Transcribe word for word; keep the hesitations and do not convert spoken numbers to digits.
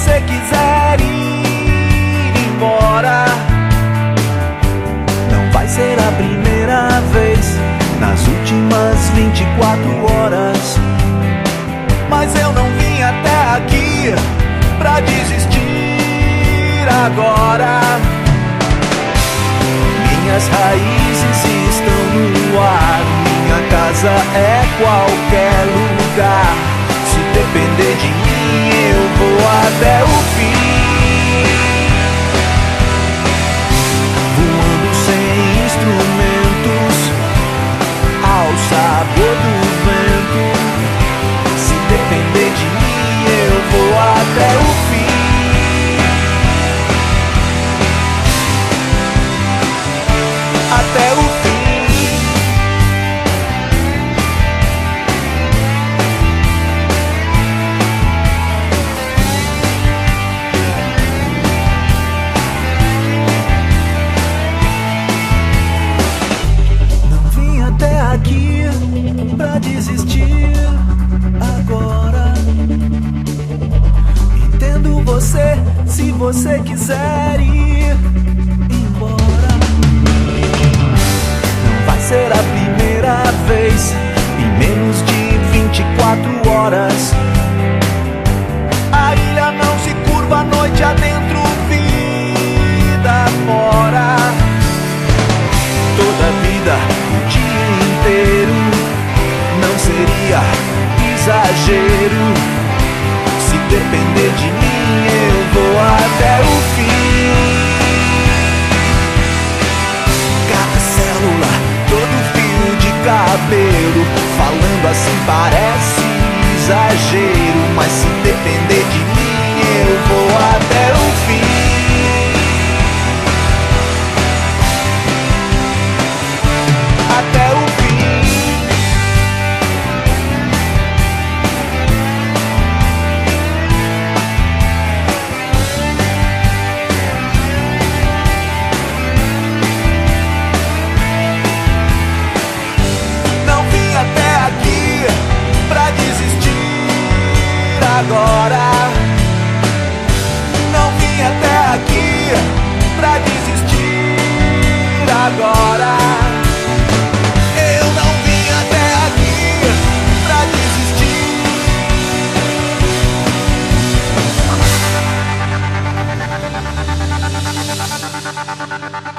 você quiser ir embora. Não vai ser a primeira vez nas últimas vinte e quatro horas. Mas eu não vim até aqui pra desistir agora. Minhas raízes estão no ar, minha casa é qualquer lugar. Se depender de mim, eu vou até o fim. Voando sem instrumentos, ao sabor do vento. Se depender de mim, eu vou até o fim. Até o fim. Não vim até aqui pra desistir agora. Entendo você se você quiser ir embora. Não vai ser a primeira vez em menos de vinte e quatro horas. A ilha não se curva, noite adentro, vida fora. Toda vida, o dia inteiro, não seria exagero. Se depender de mim, eu vou até o fim. Cada célula, todo fio de cabelo, falando assim parece exagero. Mas se depender de mim, eu vou até o fim. Até o fim. Agora não vim até aqui pra desistir agora. Eu não vim até aqui pra desistir.